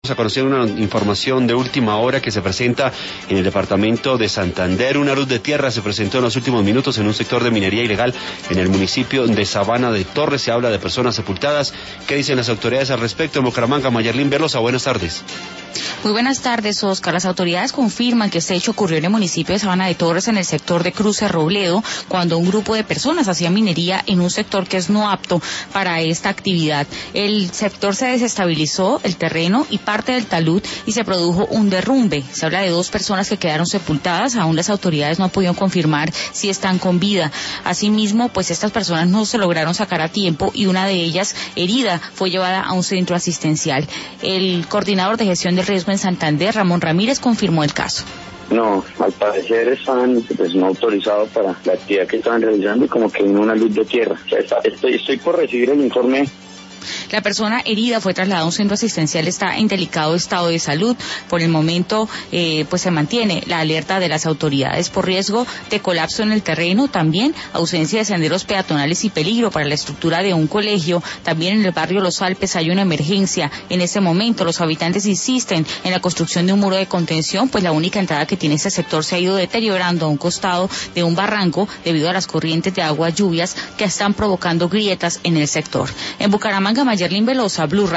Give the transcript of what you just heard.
A conocer una información de última hora que se presenta en el departamento de Santander. Una luz de tierra se presentó en los últimos minutos en un sector de minería ilegal en el municipio de Sabana de Torres. Se habla de personas sepultadas. ¿Qué dicen las autoridades al respecto? En Bucaramanga, Mayerlin Velosa, buenas tardes. Muy buenas tardes, Oscar. Las autoridades confirman que este hecho ocurrió en el municipio de Sabana de Torres, en el sector de Cruce Robledo, cuando un grupo de personas hacía minería en un sector que es no apto para esta actividad. El sector se desestabilizó, el terreno y parte del talud, y se produjo un derrumbe. Se habla de 2 personas que quedaron sepultadas. Aún las autoridades no han podido confirmar si están con vida. Asimismo, pues estas personas no se lograron sacar a tiempo y una de ellas, herida, fue llevada a un centro asistencial. El coordinador de gestión del riesgo en Santander, Ramón Ramírez, confirmó el caso. No, al parecer están no autorizados para la actividad que estaban realizando y como que en una luz de tierra. O sea, estoy por recibir el informe. La persona herida fue trasladada a un centro asistencial, está en delicado estado de salud. Por el momento, pues se mantiene la alerta de las autoridades por riesgo de colapso en el terreno, también ausencia de senderos peatonales y peligro para la estructura de un colegio. También en el barrio Los Alpes hay una emergencia. En este momento los habitantes insisten en la construcción de un muro de contención, pues la única entrada que tiene este sector se ha ido deteriorando a un costado de un barranco debido a las corrientes de agua lluvias que están provocando grietas en el sector. En Bucaramanga, Mayerlin Velosa, Blue Radio.